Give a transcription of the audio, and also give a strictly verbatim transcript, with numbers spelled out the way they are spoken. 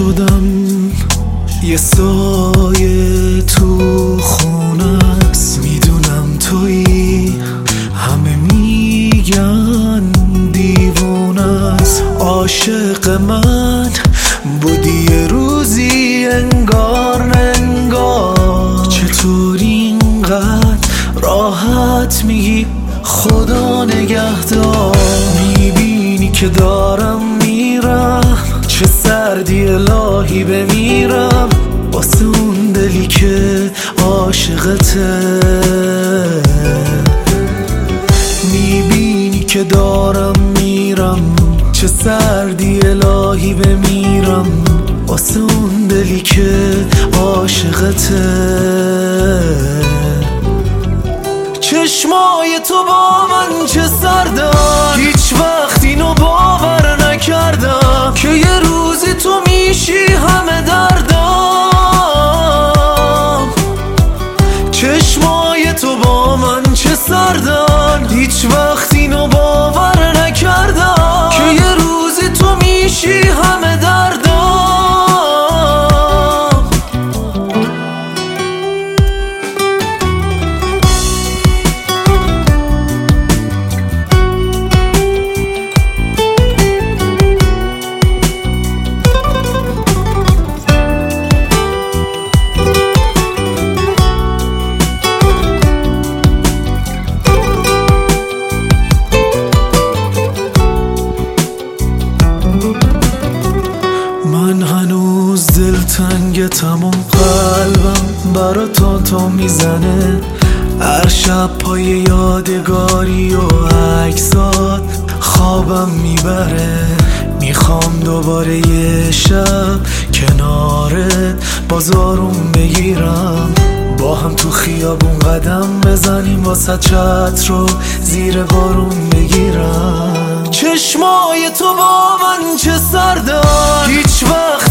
شدم یه سایه تو خونه است. میدونم تویی، همه میگن دیوونه است. عاشق من بودی یه روزی، انگار نه انگار. چطور اینقدر راحت میگی خدا نگهدار؟ میبینی که دارم میرم، چه سردی الهی بمیرم واسه اون دلی که عاشقته. میبینی که دارم میرم، چه سردی الهی بمیرم واسه اون دلی که عاشقته. چشمای تو با من چه سردن، هیچ وقت اینو باور نکردم که یه روزی تو میشی همه دردم. چشمای تو با من چه سردن، هیچ وقت اینو باور نکردم که یه روزی تو میشی همه دردم. من هنوز دلتنگتم و قلبم برا تو تو میزنه. هر شب پای یادگاری و عکسات خوابم میبره. میخوام دوباره یه شب کنارت بازارون بگیرم، با هم تو خیابون قدم بزنیم، واسه چتر رو زیر بارون بگیرم. چشمای تو با من چه سردن، هیچ وقت